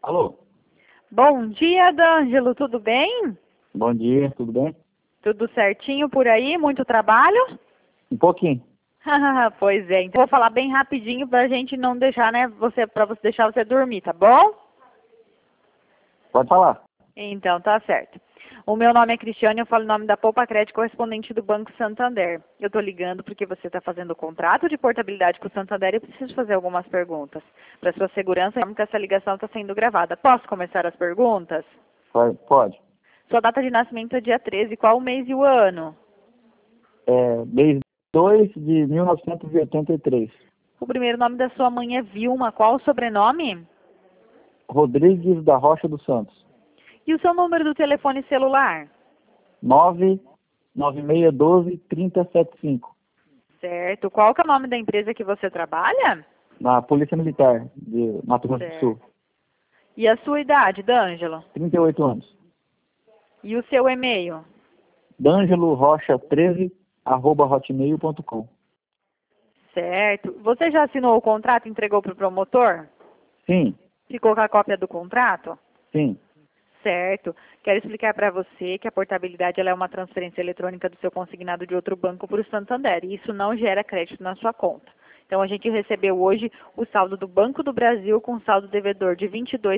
Alô? Bom dia, D'Angelo, tudo bem? Bom dia, tudo bem? Tudo certinho por aí? Muito trabalho? Um pouquinho. Pois é, então vou falar bem rapidinho pra gente não deixar, né, pra você deixar você dormir, tá bom? Pode falar. Então, tá certo. O meu nome é Cristiane, eu falo o nome da Poupa Crédito, correspondente do Banco Santander. Eu tô ligando porque você está fazendo o contrato de portabilidade com o Santander e eu preciso fazer algumas perguntas. Para sua segurança, porque essa ligação está sendo gravada. Posso começar as perguntas? Pode. Sua data de nascimento é dia 13, qual o mês e o ano? Mês 2 de 1983. O primeiro nome da sua mãe é Vilma. Qual o sobrenome? Rodrigues da Rocha dos Santos. E o seu número do telefone celular? 99612-3075. Certo. Qual que é o nome da empresa que você trabalha? Na Polícia Militar de Mato Grosso do Sul. Certo. E a sua idade, D'Angelo? 38 anos. E o seu e-mail? dangelorocha13@hotmail.com. Certo. Você já assinou o contrato e entregou para o promotor? Sim, Ficou com a cópia do contrato? sim. Certo. Quero explicar para você que a portabilidade ela é uma transferência eletrônica do seu consignado de outro banco para o Santander. E isso não gera crédito na sua conta. Então, a gente recebeu hoje o saldo do Banco do Brasil com saldo devedor de R$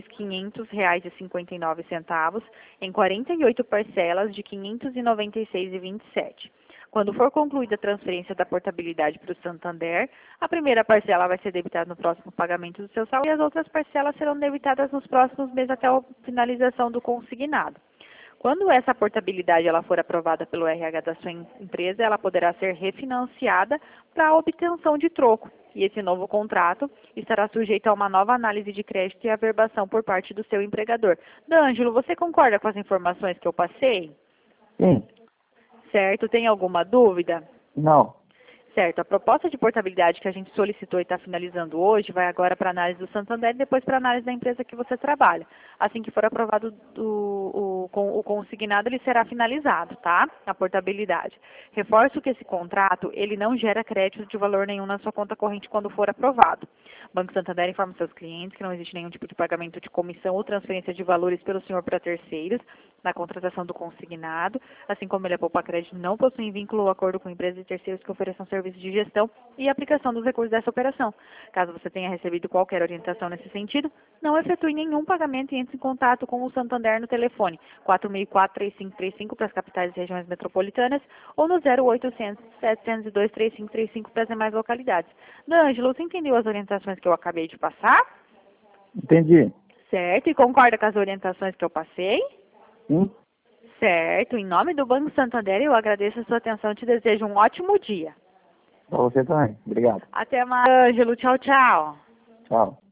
22.500,59 em 48 parcelas de R$ 596,27. Quando for concluída a transferência da portabilidade para o Santander, a primeira parcela vai ser debitada no próximo pagamento do seu salário e as outras parcelas serão debitadas nos próximos meses até a finalização do consignado. Quando essa portabilidade ela for aprovada pelo RH da sua empresa, ela poderá ser refinanciada para a obtenção de troco. E esse novo contrato estará sujeito a uma nova análise de crédito e averbação por parte do seu empregador. D'Angelo, você concorda com as informações que eu passei? Sim. Certo. Tem alguma dúvida? Não. Certo. A proposta de portabilidade que a gente solicitou e está finalizando hoje vai agora para a análise do Santander e depois para a análise da empresa que você trabalha. Assim que for aprovado o consignado, ele será finalizado, tá? A portabilidade. Reforço que esse contrato, ele não gera crédito de valor nenhum na sua conta corrente quando for aprovado. O Banco Santander informa seus clientes que não existe nenhum tipo de pagamento de comissão ou transferência de valores pelo senhor para terceiros na contratação do consignado, assim como ele, a Poupa Crédito, não possui vínculo ou acordo com empresas e terceiros que ofereçam serviços de gestão e aplicação dos recursos dessa operação. Caso você tenha recebido qualquer orientação nesse sentido, não efetue nenhum pagamento e entre em contato com o Santander no telefone 464-3535 para as capitais e regiões metropolitanas ou no 0800-702-3535 para as demais localidades. D'Angelo, você entendeu as orientações que eu acabei de passar? Entendi. Certo. E concorda com as orientações que eu passei? Sim. Certo. Em nome do Banco Santander, eu agradeço a sua atenção e te desejo um ótimo dia. Pra você também. Obrigado. Até mais, Ângelo. Tchau, tchau. Tchau.